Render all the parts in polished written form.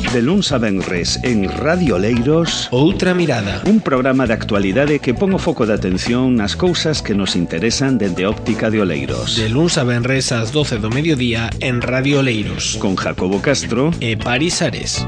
De luns a venres en Radio Oleiros, Outra Mirada, un programa de actualidade que pon o foco de atención nas cousas que nos interesan dende a óptica de Oleiros. de luns a venres ás 12 do mediodía en Radio Oleiros, Con Jacobo Castro e Paris Ares.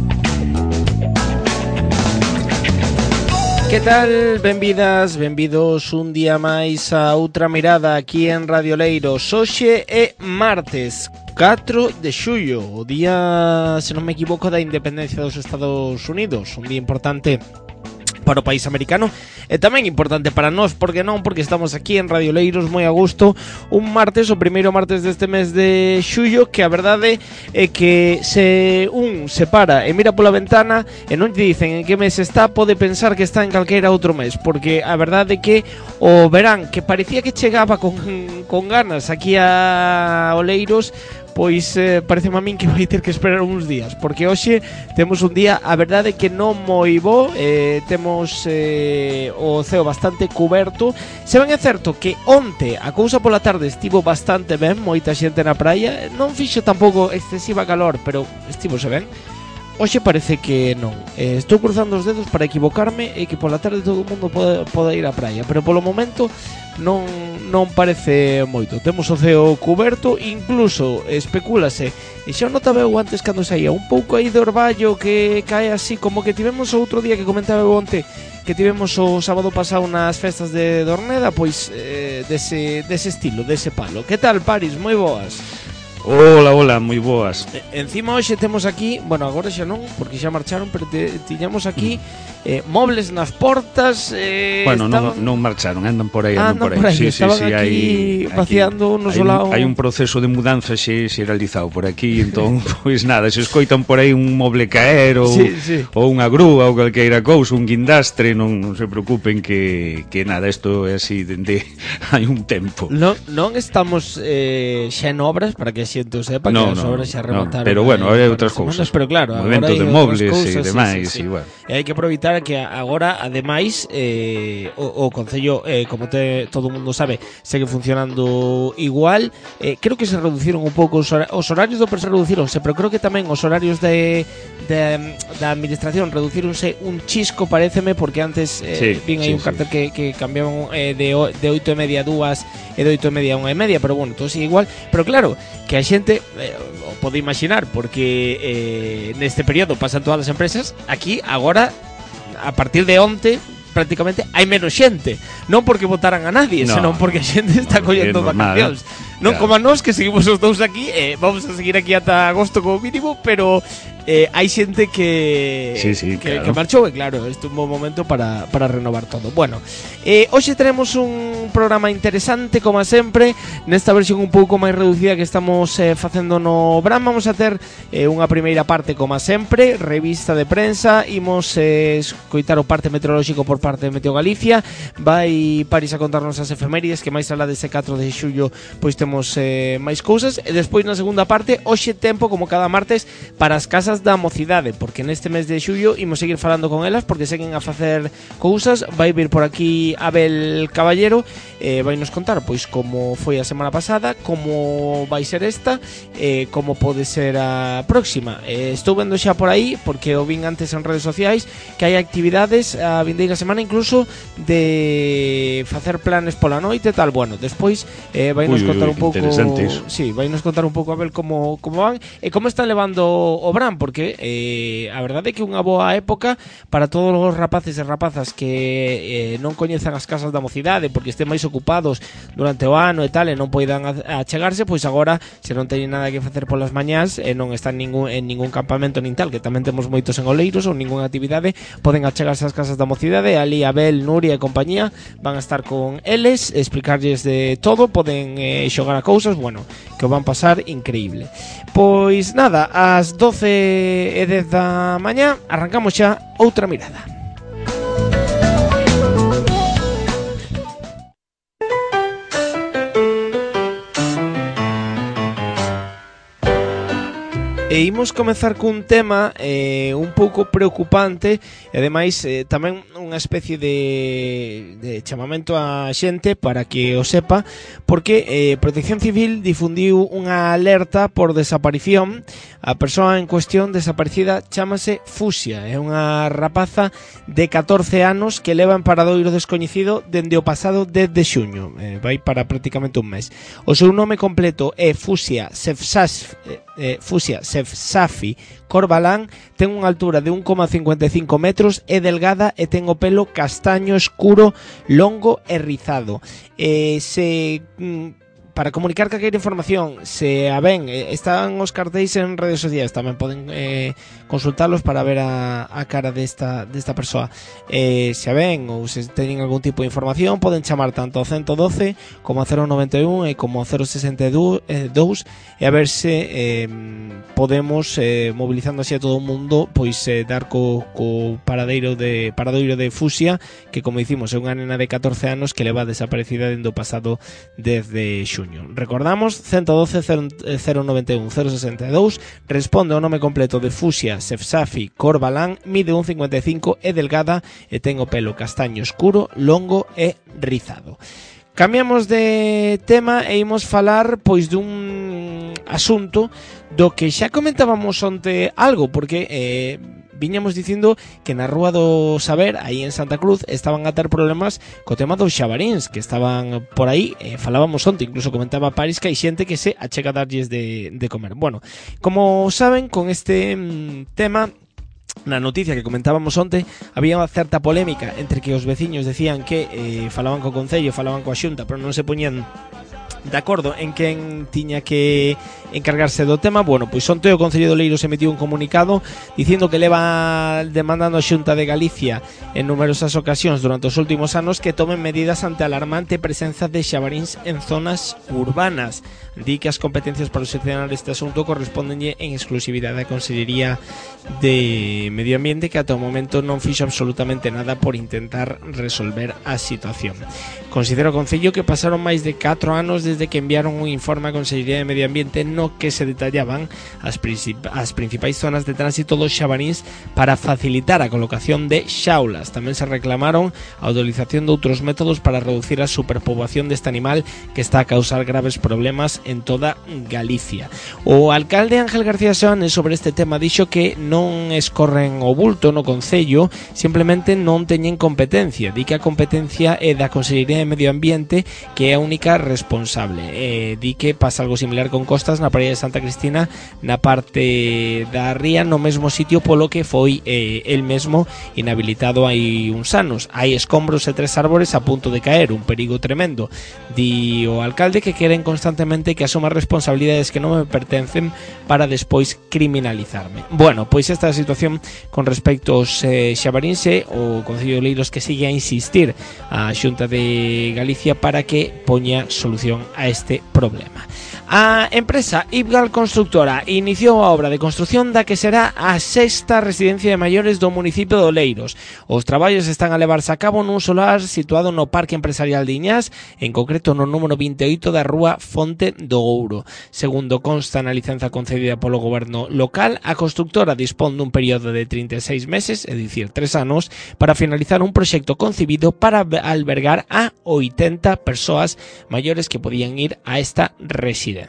Que tal? Benvidas, benvidos un día máis a Outra Mirada aquí en Radio Oleiros. Hoxe é martes 4 de xullo, o día, se non me equivoco, da independencia dos Estados Unidos. Un día importante para o país americano e tamén importante para nós, porque non, porque estamos aquí en Radio Oleiros moi a gusto un martes, o primeiro martes deste mes de xullo, que a verdade é que se un se para e mira pola ventana e non te dicen en que mes está, pode pensar que está en calqueira outro mes, porque a verdade é que o verán, que parecía que chegaba con ganas aquí a Oleiros, pois pareceme a min que vai ter que esperar uns días, porque hoxe temos un día, a verdade, que non moi bo, temos o ceo bastante cuberto. Se ben é certo que onte a cousa pola tarde estivo bastante ben, moita xente na praia, non fixo tampouco excesiva calor, pero estivose ben. Hoxe parece que non. Estou cruzando os dedos para equivocarme e que pola tarde todo o mundo poda ir á praia, pero polo momento non parece moito. Temos o ceo cuberto, incluso especúlase, e xa notaba eu antes cando saía un pouco aí de orballo que cae así, como que tivemos outro día que comentaba eu onte, que tivemos o sábado pasado nas festas de Dorneda, pois dese estilo, dese palo. Que tal, Paris? Moi boas. Hola, moi boas. Encima hoxe temos aquí, bueno, agora xa non, porque xa marcharon, pero tiñamos aquí mobles nas portas. Bueno, non marcharon, andan por aí, Sí, estaban aquí vaciando no solado. Hai un proceso de mudanza xeralizado por aquí, entón, pois nada, se escoitan por aí un moble caer ou unha grúa ou calqueira cousa, un guindastre, non se preocupen que nada, isto é así dende hai un tempo. Non estamos xa en obras, para que a xente o sepa, que as obras xa remataron. Pero bueno, hai outras cousas. Pero claro, movimento de mobles e demais, sí. E bueno. E hai que aproveitar que agora, ademais, o Concello, como todo o mundo sabe, segue funcionando igual. Creo que se reduciron un pouco os horarios do se reducironse, pero creo que tamén os horarios da administración reducironse un chisco, paréceme, porque antes vin aí un cartel que cambiaban de 8:30 a 2 e de 8:30 a 1:30, pero bueno, todo sigue igual. Pero claro, que a xente o pode imaginar, porque neste período pasan todas as empresas. Aquí agora, a partir de onte, prácticamente hai menos xente, non porque votaran a nadie, senón porque a xente está collendo vacacións. Non como a nós, que seguimos os dous aquí, vamos a seguir aquí ata agosto como mínimo, pero hai xente que marchou, e claro, este é un bon momento para renovar todo. Bueno, hoxe tenemos un programa interesante, como sempre, nesta versión un pouco máis reducida que estamos facendo no Bram. Vamos a ter unha primeira parte, como sempre, revista de prensa, imos escoitar o parte meteorolóxico por parte de Meteo Galicia, vai Paris a contarnos as efemérides, que máis alá dese 4 de xullo pois temos máis cousas, e despois na segunda parte, hoxe tempo, como cada martes, para as casas da mocidade, porque neste mes de xullo imos seguir falando con elas, porque seguen a facer cousas. Vai vir por aquí Abel Caballero, vai nos contar pois como foi a semana pasada, como vai ser esta, como pode ser a próxima. Estou vendo xa por aí, porque o vin antes en redes sociais, que hai actividades a vindeira semana, incluso de facer planes pola noite e tal. Bueno, despois vai nos contar un pouco, vai nos contar un pouco a ver como van e como están levando o Bram, porque a verdade é que unha boa época para todos os rapaces e rapazas que non coñezan as casas da mocidade, porque estén máis ocupados durante o ano e tal, e non poidan achegarse, pois agora, se non teñen nada que facer polas mañás e non están en ningún campamento nin tal, que tamén temos moitos en Oleiros, ou ninguna actividade, poden achegarse ás casas da mocidade. Ali Abel, Nuria e compañía van a estar con eles, explicarlles de todo, poden xogar a cousas, bueno, que o van pasar increíble. Pois nada, ás 12:10 da mañá arrancamos xa Outra Mirada. E imos comezar cun tema un pouco preocupante e ademais tamén unha especie de chamamento á xente para que o sepa, porque Protección Civil difundiu unha alerta por desaparición. A persoa en cuestión desaparecida chámase Fusia, é unha rapaza de 14 anos que leva en paradoiro descoñecido dende o pasado 10 de xuño, vai para prácticamente un mes. O seu nome completo é Fusia Sefsafi Corbalán, ten unha altura de 1,55 metros, é delgada e ten o pelo castaño escuro, longo e rizado. Para comunicar calquera información, se a ven, están os cartéis en redes sociais, tamén poden consultalos para ver a cara desta persoa. Se a ven ou se teñen algún tipo de información, poden chamar tanto ao 112 como ao 091 e como ao 062 e a ver se podemos, mobilizando así a todo o mundo, pois dar co paradoiro de Fusia, que como dicimos é unha nena de 14 anos que leva desaparecida dende o pasado 10 de xuño. Recordamos, 112 091 062, responde ao nome completo de Fusia Sefsafi Corbalán, mide 1,55, é delgada e ten o pelo castaño escuro, longo e rizado. Cambiamos de tema e imos falar pois dun asunto do que xa comentábamos onte algo, porque viñamos dicindo que na Rúa do Saber, aí en Santa Cruz, estaban a ter problemas co tema dos xabaríns, que estaban por aí, falábamos onte, incluso comentaba Paris que hai xente que se achega a darlles de comer. Bueno, como saben, con este tema, na noticia que comentábamos onte, había unha certa polémica entre que os veciños decían que falaban co Concello, falaban coa Xunta, pero non se poñían de acordo en quen tiña que encargarse do tema. Bueno, pois onte o Concello de Oleiros emitiu un comunicado dicindo que leva demandando a Xunta de Galicia en numerosas ocasións durante os últimos anos que tomen medidas ante a alarmante presenza de xabaríns en zonas urbanas. Di que as competencias para solucionar este asunto correspondenlle en exclusividade á Consellería de Medio Ambiente, que ata o momento non fixo absolutamente nada por intentar resolver a situación. Considero o Concello que pasaron máis de 4 anos desde que enviaron un informe á Consellería de Medio Ambiente no que se detallaban as principais zonas de tránsito dos xabaríns para facilitar a colocación de xaulas. Tamén se reclamaron a utilización de outros métodos para reducir a superpoboación deste animal que está a causar graves problemas en toda Galicia. O alcalde Ángel García Seoane sobre este tema dixo que non escorren o bulto no Concello, simplemente non teñen competencia. Di que a competencia é da Consellería de Medio Ambiente, que é a única responsable. Di que pasa algo similar con Costas na praia de Santa Cristina, na parte da ría, no mesmo sitio polo que foi el mesmo inhabilitado hai uns anos. Hai escombros e 3 árbores a punto de caer, un perigo tremendo. Di o alcalde que queren constantemente que asuma responsabilidades que non me pertencen para despois criminalizarme. Bueno, pois esta é a situación con respecto aos xabaríns, o Concello de Oleiros que sigue a insistir a Xunta de Galicia para que poña solución a este problema. A empresa Ibgal Constructora iniciou a obra de construción da que será a 6ª residencia de maiores do municipio de Oleiros. Os traballos están a levarse a cabo nun solar situado no Parque Empresarial de Iñás, en concreto no número 28 da Rúa Fonte do Ouro. Segundo consta na licenza concedida polo goberno local, a constructora dispón dun período de 36 meses, é dicir, 3 anos, para finalizar un proxecto concibido para albergar a 80 persoas maiores que podían ir a esta residencia.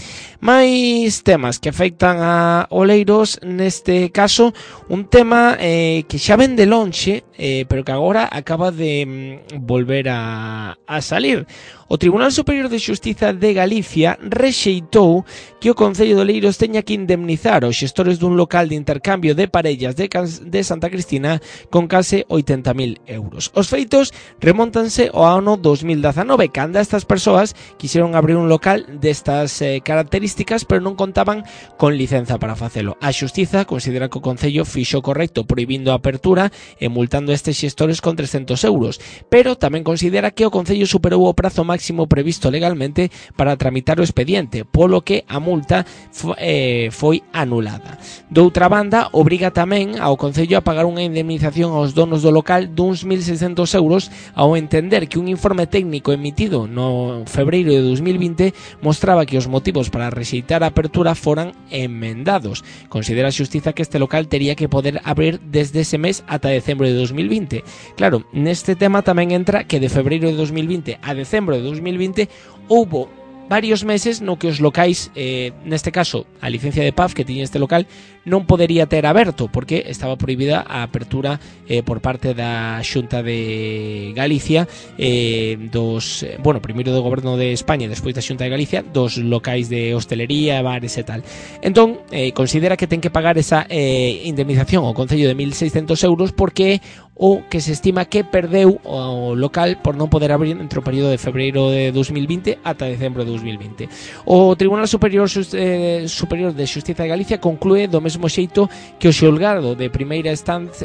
Mais temas que afectan a Oleiros, neste caso un tema que xa ven de lonxe, pero que agora acaba de volver a salir. O Tribunal Superior de Xustiza de Galicia rexeitou que o Concello de Oleiros teña que indemnizar os xestores dun local de intercambio de parellas de Santa Cristina con case 80.000 euros. Os feitos remóntanse ao ano 2019, cando estas persoas quixeron abrir un local destas características, pero non contaban con licenza para facelo. A Xustiza considera que o Concello fixo correcto prohibindo a apertura e multando a estes xestores con 300 euros, pero tamén considera que o Concello superou o prazo máximo máximo previsto legalmente para tramitar o expediente, polo que a multa foi anulada. Doutra banda, obriga tamén ao Concello a pagar unha indemnización aos donos do local duns 1.600 euros ao entender que un informe técnico emitido no febreiro de 2020 mostraba que os motivos para rexeitar a apertura foran enmendados. Considera a xustiza que este local tería que poder abrir desde ese mes ata decembro de 2020. Claro, neste tema tamén entra que de febreiro de 2020 a decembro de 2020 houbo varios meses no que os locais, neste caso a licencia de PAF que tiña este local, non podería ter aberto porque estaba prohibida a apertura por parte da Xunta de Galicia, primeiro do Goberno de España e despois da Xunta de Galicia, dos locais de hostelería, bares e tal. Entón, considera que ten que pagar esa indemnización ao Concello de 1.600 euros porque o que se estima que perdeu o local por non poder abrir entre o período de febreiro de 2020 ata decembro de 2020. O Tribunal Superior de Xustiza de Galicia conclúe do mesmo xeito que o xulgado de primeira instancia,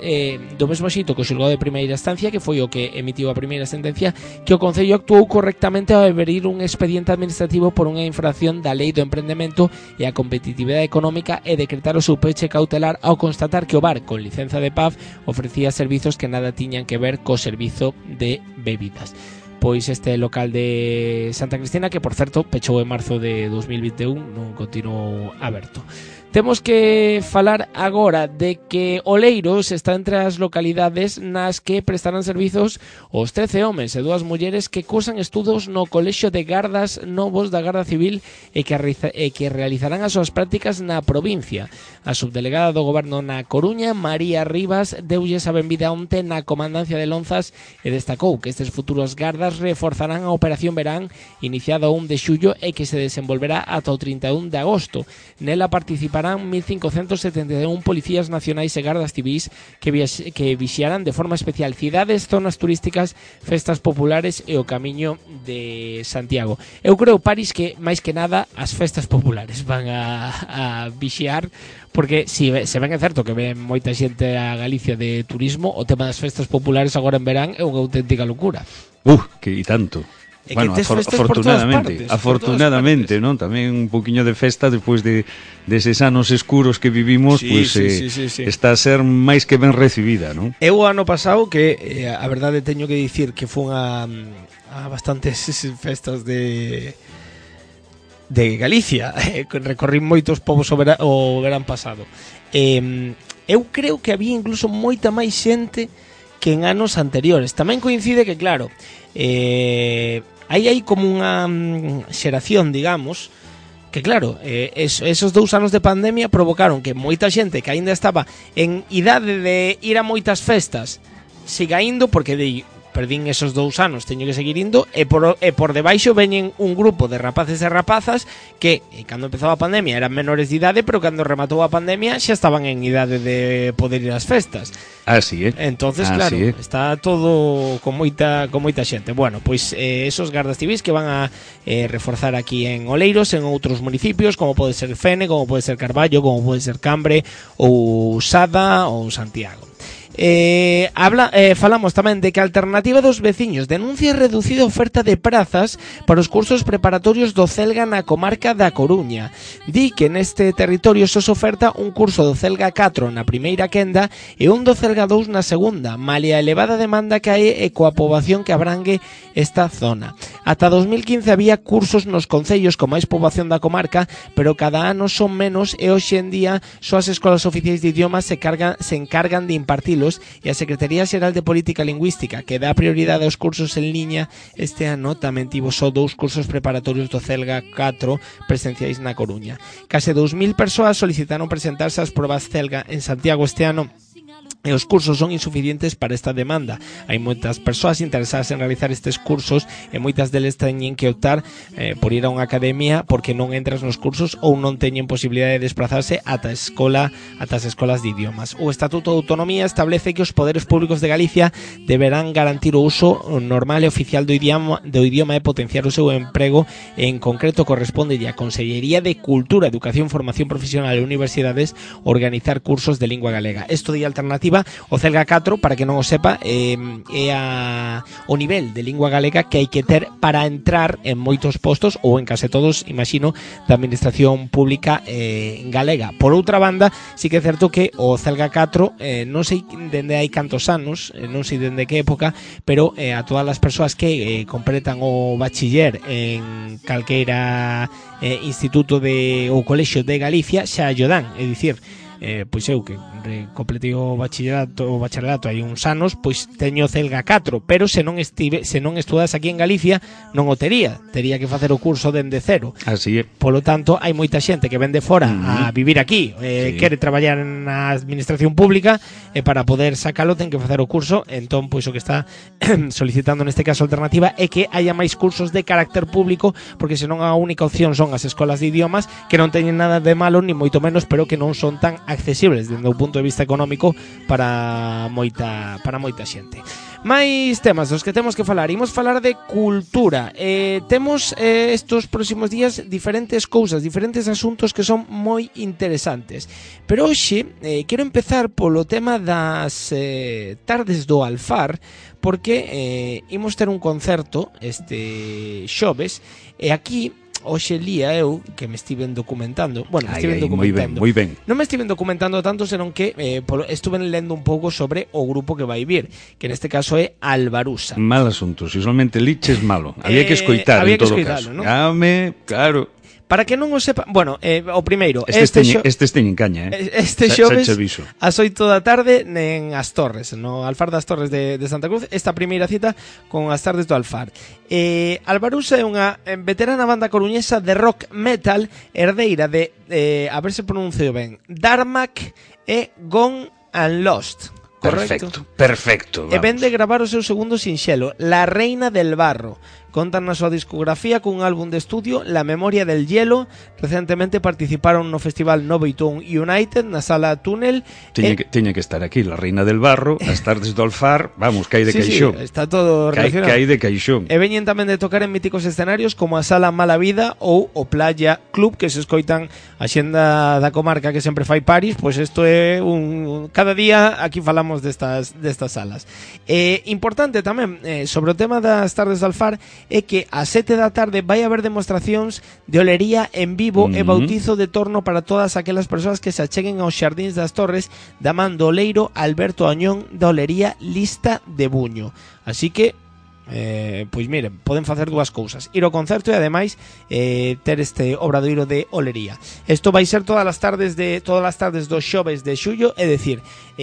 que foi o que emitiu a primeira sentencia, que o Concello actuou correctamente ao abrir un expediente administrativo por unha infracción da Lei do Emprendemento e a Competitividade Económica e decretar o seu peche cautelar ao constatar que o bar con licenza de PAF ofrecía servizos que nada tiñan que ver co servizo de bebidas. Pois este local de Santa Cristina, que por certo pechou en marzo de 2021, non continuou aberto. Temos que falar agora de que Oleiros está entre as localidades nas que prestarán servizos os 13 homes e 2 mulleres que cursan estudos no Colexio de Gardas Novos da Garda Civil e que realizarán as súas prácticas na provincia. A subdelegada do Goberno na Coruña, María Rivas, deulles a benvida onte na Comandancia de Lonzas e destacou que estes futuros gardas reforzarán a Operación Verán iniciada o 1 de xullo e que se desenvolverá ata o 31 de agosto. Nela participarán 1.571 policías nacionais e gardas civis que vixiarán de forma especial cidades, zonas turísticas, festas populares e o Camiño de Santiago. Eu creo, Paris, que máis que nada as festas populares van a vixiar, porque se ben é certo que ven moita xente a Galicia de turismo, o tema das festas populares agora en verán é unha auténtica locura. Que e tanto. Bueno, afortunadamente, non? Tamén un poquinho de festa despois deses anos escuros que vivimos, sí. Está a ser máis que ben recibida, non? Eu o ano pasado que a verdade teño que dicir que fun a bastantes festas de Galicia, recorrí moitos povos o verán pasado. Eu creo que había incluso moita máis xente que en anos anteriores. Tamén coincide que, claro, hai como unha xeración, digamos, que claro, esos 2 anos de pandemia provocaron que moita xente que aínda estaba en idade de ir a moitas festas siga indo, porque perdín esos 2 anos, teño que seguir indo, e por debaixo veñen un grupo de rapaces e rapazas que, cando empezaba a pandemia, eran menores de idade, pero cando rematou a pandemia xa estaban en idade de poder ir ás festas. Así é. Entonces, claro, está todo con moita xente. Bueno, pois esos gardas civis que van a reforzar aquí en Oleiros, en outros municipios, como pode ser Fene, como pode ser Carballo, como pode ser Cambre, ou Sada, ou Santiago. Falamos tamén de que a Alternativa dos Veciños denuncia reducida oferta de prazas para os cursos preparatorios do Celga na comarca da Coruña. Di que neste territorio só se oferta un curso do Celga 4 na primeira quenda e un do Celga 2 na segunda, malia a elevada demanda que hai e coa poboación que abrangue esta zona. Ata 2015 había cursos nos concellos con máis poboación da comarca, pero cada ano son menos e hoxe en día só as escolas oficiais de idiomas se encargan de impartilos e a Secretaría Xeral de Política Lingüística, que dá prioridade aos cursos en liña, este ano tamén tivo só 2 cursos preparatorios do Celga 4 presenciais na Coruña. Case 2.000 persoas solicitaron presentarse ás probas Celga en Santiago este ano e os cursos son insuficientes para esta demanda. Hai moitas persoas interesadas en realizar estes cursos e moitas deles teñen que optar por ir a unha academia porque non entras nos cursos ou non teñen posibilidade de desplazarse ata as escolas de idiomas. O Estatuto de Autonomía establece que os poderes públicos de Galicia deberán garantir o uso normal e oficial do idioma e potenciar o seu emprego. En concreto, corresponde á Consellería de Cultura, Educación, Formación Profesional e Universidades organizar cursos de lingua galega. Esto de Alternativa alternativa, o Celga 4, para que non o sepa, é o nivel de lingua galega que hai que ter para entrar en moitos postos ou en case todos, imagino, da administración pública galega. Por outra banda, sí que é certo que o Celga 4 non sei dende hai cantos anos, non sei dende que época, pero a todas as persoas que completan o bachiller en calqueira instituto ou colexio de Galicia xa lle dan, é dicir, pois eu que completei o bacharelato hai uns anos, pois teño Celga 4, pero se non estudas aquí en Galicia non o tería que facer o curso dende cero. Así é. Polo tanto, hai moita xente que vende fora a vivir aquí, quere traballar na administración pública, e para poder sacalo ten que facer o curso. Entón, pois o que está solicitando neste caso alternativa é que haya máis cursos de carácter público, porque senón a única opción son as escolas de idiomas, que non teñen nada de malo ni moito menos, pero que non son tan accesibles dende o punto de vista económico para moita xente. Máis temas dos que temos que falar. Imos falar de cultura. Temos estos próximos días diferentes cousas, diferentes asuntos que son moi interesantes. Pero hoxe quero empezar polo tema das tardes do Alfar, porque imos ter un concerto este xoves, e aquí hoxe lía eu que me estiven documentando. Bueno, me estiven documentando. Moi ben. Non me estiven documentando tanto, senón que estuve lendo un pouco sobre o grupo que vai vir, que neste caso é Albarusa. Mal asunto, se solamente liches malo. Había que escoitar en todo caso. ¿No? Claro. Para que non o sepa, bueno, o primeiro, estes teñen caña, este xoves ás 8 da tarde en As Torres, no Alfar das Torres de Santa Cruz, esta primeira cita con as tardes do Alfar. Albarusa é unha veterana banda coruñesa de rock metal, herdeira de, a ver se pronuncio ben, Darmak e Gone and Lost. Perfecto. E vende gravar o seu segundo sinxelo, La Reina del Barro. Contan na súa discografía cun álbum de estudio, La Memoria del Hielo. Recentemente participaron no festival Noveitón United na sala Túnel. Tiña que estar aquí La Reina del Barro, as tardes do Alfar, vamos, que hai de caixón. Sí, está todo relacionado. Que hai de caixón. E veñen tamén de tocar en míticos escenarios como a Sala Mala Vida ou o Playa Club, que se escoitan a xenda da comarca que sempre fai Paris, pois isto é cada día aquí falamos destas salas. Importante tamén sobre o tema das tardes do Alfar é que a 7 da tarde vai haber demostracións de olería en vivo e bautizo de torno para todas aquelas persoas que se acheguen aos xardíns das Torres da man do oleiro Alberto Añón da olería Lista de Buño. Así que pois miren, poden facer dúas cousas: ir ao concerto e ademais ter este obradoiro de olería. Isto vai ser todas as tardes do xoves de xullo, é dicir,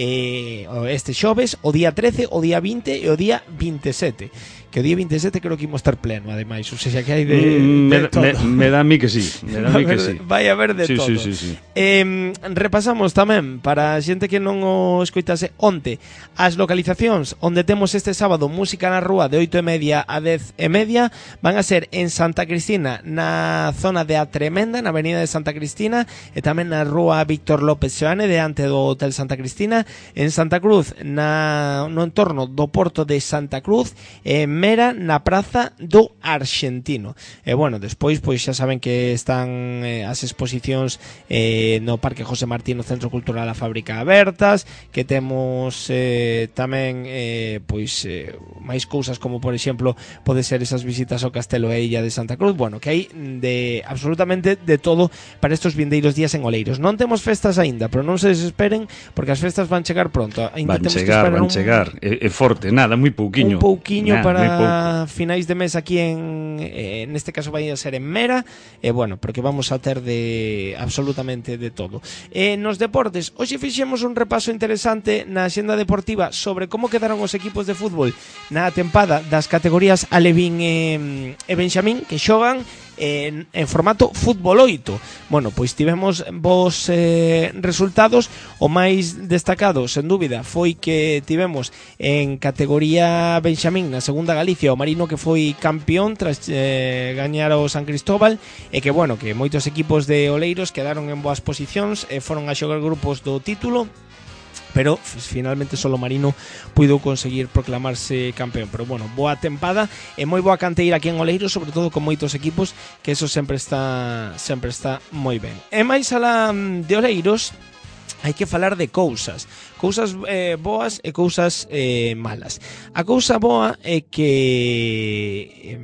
este xoves, o día 13, o día 20 e o día 27. Que o día 27 creo que imos estar pleno, ademais, ou seja, que hai de todo. Me dá a mí que sí, vai haber de todo. Sí. Repasamos tamén, para a xente que non o escoitase onte, as localizacións onde temos este sábado música na rúa de 8:30 a 10:30 van a ser en Santa Cristina, na zona de A Tremenda, na avenida de Santa Cristina, e tamén na rúa Víctor López Seoane, diante do Hotel Santa Cristina. En Santa Cruz, no entorno do Porto de Santa Cruz, Mera, na Praza do Arxentino. E bueno, despois pois xa saben que están as exposicións no Parque José Martín, no Centro Cultural A Fábrica abertas, que temos tamén pois máis cousas, como por exemplo pode ser esas visitas ao Castelo e Illa de Santa Cruz. Bueno, que hai de absolutamente de todo para estos vindeiros días en Oleiros. Non temos festas aínda, pero non se desesperen, porque as festas van chegar pronto. Ainda van chegar. É forte, nada, moi pouquiño. Un pouquiño para finais de mes aquí neste caso vai a ser en Mera, bueno, porque vamos a ter de absolutamente de todo. Nos deportes, hoxe fixemos un repaso interesante na xenda deportiva sobre como quedaron os equipos de fútbol na tempada das categorías Alevín e Benxamín, que xogan en formato fútbol 8. Bueno, pois tivemos vos resultados. O máis destacado, sen dúbida, foi que tivemos en categoría Benxamín na segunda Galicia o Marino, que foi campeón tras gañar o San Cristóbal, e que bueno, que moitos equipos de Oleiros quedaron en boas posicións e foron a xogar grupos do título, pero finalmente solo Marino puido conseguir proclamarse campeón. Pero bueno, boa tempada e moi boa canteira aquí en Oleiros, sobre todo con moitos equipos, que eso sempre está moi ben. E máis alá de Oleiros, hai que falar de cousas boas e cousas malas. A cousa boa é que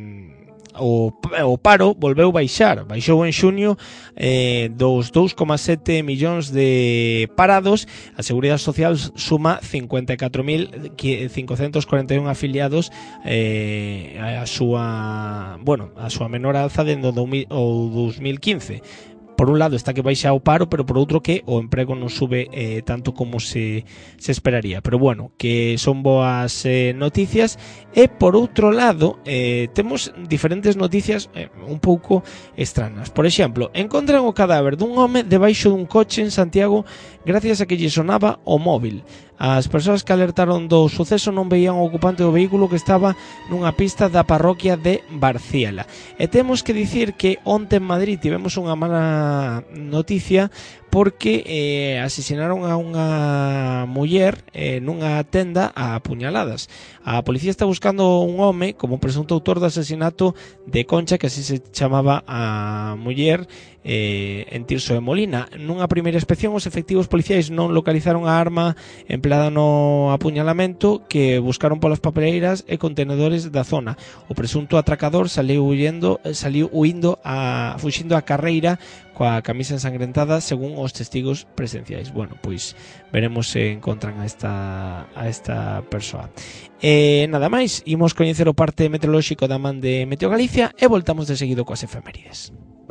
o paro volveu baixou en xuño dos 2,7 millóns de parados. A Seguridade Social suma 54.541 afiliados a súa menor alza dende o 2015. Por un lado está que baixa o paro, pero por outro que o emprego non sube tanto como se esperaría. Pero bueno, que son boas noticias. E por outro lado temos diferentes noticias un pouco extrañas. Por exemplo, encontran o cadáver dun home debaixo dun coche en Santiago gracias a que lle sonaba o móvil. As persoas que alertaron do suceso non veían o ocupante do vehículo que estaba nunha pista da parroquia de Barciela. E temos que dicir que onte en Madrid tivemos unha mala noticia porque asesinaron a unha muller nunha tenda a puñaladas. A policía está buscando un home como presunto autor do asesinato de Concha, que así se chamaba a muller, en Tirso de Molina. Nunha primeira inspección, os efectivos policiais non localizaron a arma empleada no apuñalamento, que buscaron polas papeleiras e contenedores da zona. O presunto atracador saliu huindo a carreira coa camisa ensangrentada, según os testigos presenciais. Bueno, pois veremos se encontran a esta persoa. Nada máis, imos coñecer o parte meteorolóxico da man de Meteo Galicia e voltamos de seguido coas efemérides.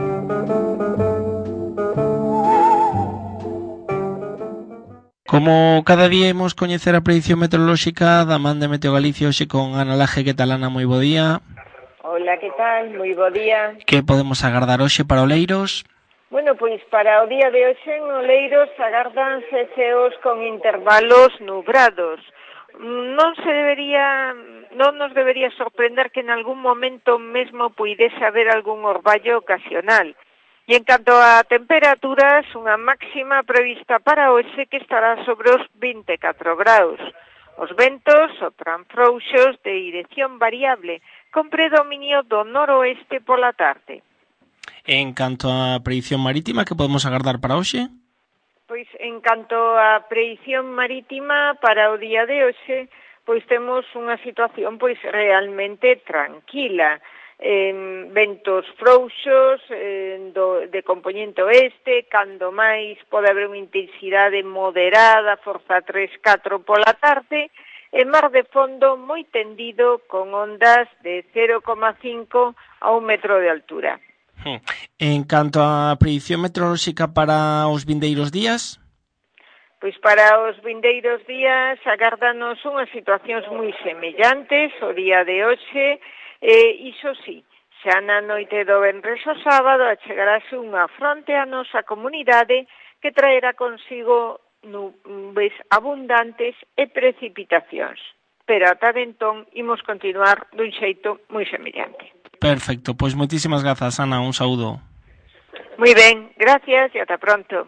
Como cada día imos coñecer a predición meteorolóxica da man de Meteo Galicia, hoxe con Ana Laje. Que tal, Ana? Moi bo día. Hola, que tal? Moi bo día. Que podemos agardar hoxe para Oleiros? Bueno, pois para o día de hoxe en Oleiros agárdanse ceos con intervalos nubrados. Non nos debería sorprender que en algún momento mesmo puidese haber algún orballo ocasional. E en canto a temperaturas, unha máxima prevista para hoxe que estará sobre os 24 graus. Os ventos sopran frouxos de dirección variable, con predominio do noroeste pola tarde. En canto a predición marítima, que podemos agardar para hoxe? Pois en canto a predición marítima para o día de hoxe, pois temos unha situación pois realmente tranquila. Ventos frouxos de compoñente oeste, cando máis pode haber unha intensidade moderada, forza 3-4 pola tarde, e mar de fondo moi tendido con ondas de 0,5 a 1 metro de altura. En canto a predición meteorolóxica para os vindeiros días? Pois para os vindeiros días agárdanos unhas situacións moi semellantes o día de hoxe. Iso sí, xa na noite do venres ao sábado achegarase unha fronte a nosa comunidade que traerá consigo nubes abundantes e precipitacións. Pero ata entón imos continuar dun xeito moi semellante. Perfecto, pois moitísimas grazas, Ana, un saúdo. Moi ben, gracias e ata pronto.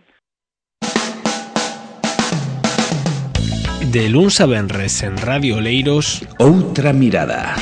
De luns a venres en Radio Oleiros, Outra Mirada.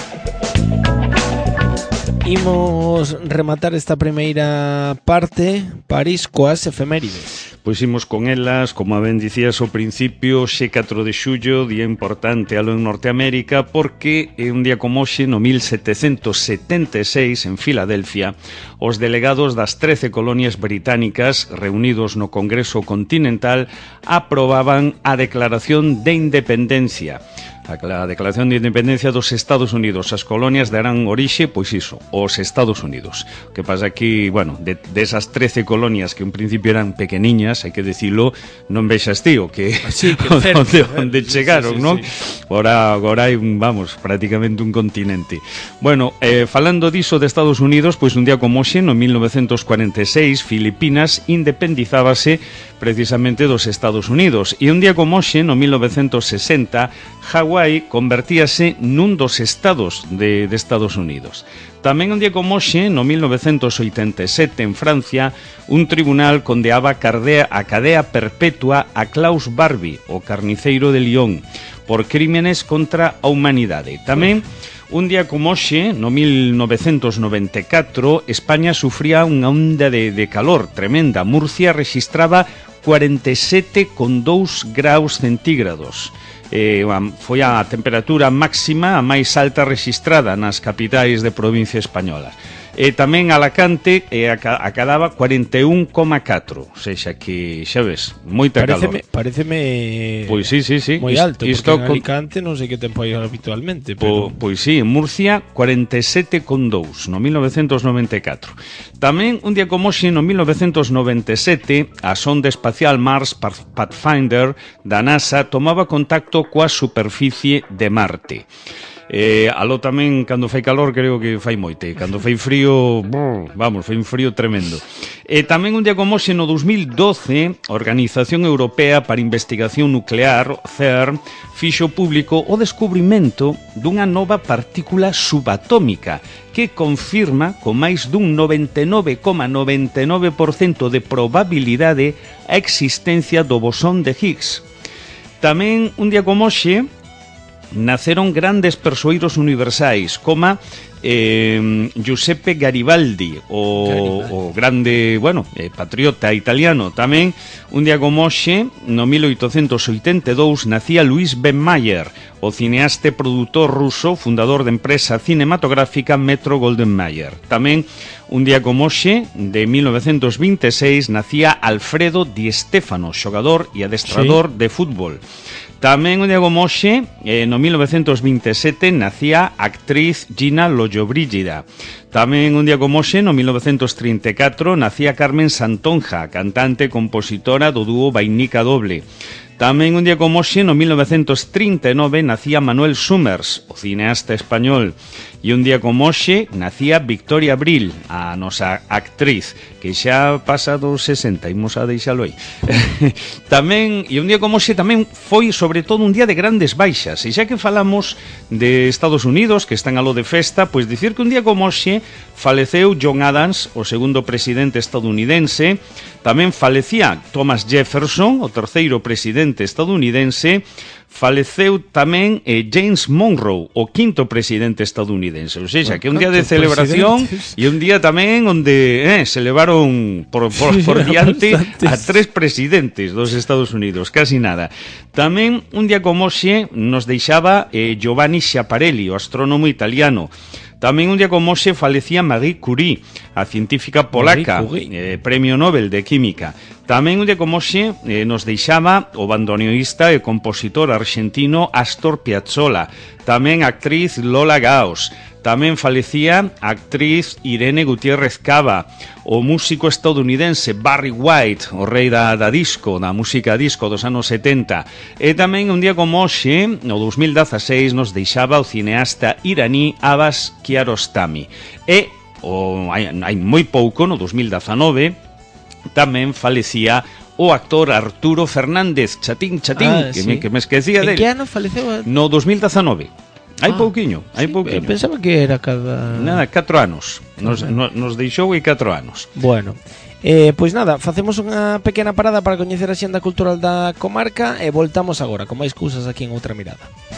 Imos rematar esta primeira parte, París, coas efemérides. Pois imos con elas, como ben dicías ao principio, xe 4 de xullo, día importante alo en Norteamérica, porque un día como hoxe, no 1776, en Filadelfia, os delegados das 13 colonias británicas reunidos no Congreso Continental aprobaban a Declaración de Independencia. A Declaración de Independencia dos Estados Unidos. As colonias darán orixe, pois iso, os Estados Unidos. O que pasa aquí, bueno, desas 13 colonias que en principio eran pequeniñas, hai que decirlo, non vexas tío, que sí, que onde chegaron, sí, non? Sí. Agora hai prácticamente un continente. Bueno, falando diso de Estados Unidos, pois un día como hoxe, no 1946, Filipinas independizábase precisamente dos Estados Unidos. E un día como hoxe, no 1960, Hawái convertíase nun dos estados de Estados Unidos. Tamén un día como hoxe, no 1987, en Francia, un tribunal condeaba a cadea perpetua a Klaus Barbie, o carniceiro de Lyon, por crímenes contra a humanidade. Tamén Un día como hoxe, no 1994, España sufría unha onda de calor tremenda. Murcia registraba 47,2 graus centígrados. Foi a temperatura máxima a máis alta registrada nas capitais de provincia españolas. Tamén Alacante acadaba 41,4, ou seja que xa ves, moita calor. Pareceme pois sí. moi alto, porque en Alicante non sei que tempo hai habitualmente, pero... Pois sí, en Murcia 47,2 no 1994. Tamén un día como hoxe, no 1997, a sonda espacial Mars Pathfinder da NASA tomaba contacto coa superficie de Marte. Aló tamén, cando fai calor, creo que fai moite. Cando fai frío, fai un frío tremendo. Tamén un día como hoxe, no 2012, a Organización Europea para Investigación Nuclear, CERN, fixo público o descubrimento dunha nova partícula subatómica que confirma con máis dun 99,99% de probabilidade a existencia do bosón de Higgs. Tamén un día como hoxe naceron grandes persoeiros universais como Giuseppe Garibaldi, o grande, patriota italiano. Tamén un día como hoxe, no 1882, nacía Louis B. Mayer, o cineasta e produtor ruso, fundador da empresa cinematográfica Metro-Goldwyn-Mayer. Tamén un día como hoxe, de 1926, nacía Alfredo Di Stéfano, xogador e adestrador de fútbol. Tamén un día como hoxe, no 1927, nacía a actriz Gina Lollobrigida. Tamén un día como hoxe, no 1934, nacía Carmen Santonja, cantante e compositora do dúo Vainica Doble. Tamén un día como hoxe, no 1939, nacía Manuel Summers, o cineasta español. E un día como hoxe, nacía Victoria Abril, a nosa actriz, que xa pasa dos 60, imos a deixalo aí. Tamén, e un día como hoxe, tamén foi sobre todo un día de grandes baixas. E xa que falamos de Estados Unidos, que están aló de festa, pois dicir que un día como hoxe faleceu John Adams, o segundo presidente estadounidense. Tamén falecía Thomas Jefferson, o terceiro presidente estadounidense. Faleceu tamén James Monroe, o quinto presidente estadounidense. Ou seja, que un día de celebración e un día tamén onde se levaron por diante a 3 presidentes dos Estados Unidos, casi nada. Tamén un día como hoxe nos deixaba Giovanni Schiaparelli, o astrónomo italiano. Tamén un día como hoxe falecía Marie Curie, a científica polaca, premio Nobel de Química. Tamén un día como hoxe nos deixaba o bandoneonista e compositor argentino Astor Piazzolla. Tamén a actriz Lola Gauss. Tamén falecía a actriz Irene Gutiérrez Cava, o músico estadounidense Barry White, o rei da disco, da música disco dos anos 70. E tamén un día como hoxe, no 2016, nos deixaba o cineasta iraní Abbas Kiarostami. E hai moi pouco, no 2019, tamén falecía o actor Arturo Fernández, Chatín, que me esquecía dele. En que ano faleceu? No 2019. Hai pouquiño, hai pouquiño. Pensaba que era cada... Nada, 4 anos. Nos deixou e 4 anos. Bueno, pois nada, facemos unha pequena parada para coñecer a xenda cultural da comarca e voltamos agora con máis cousas aquí en Outra Mirada.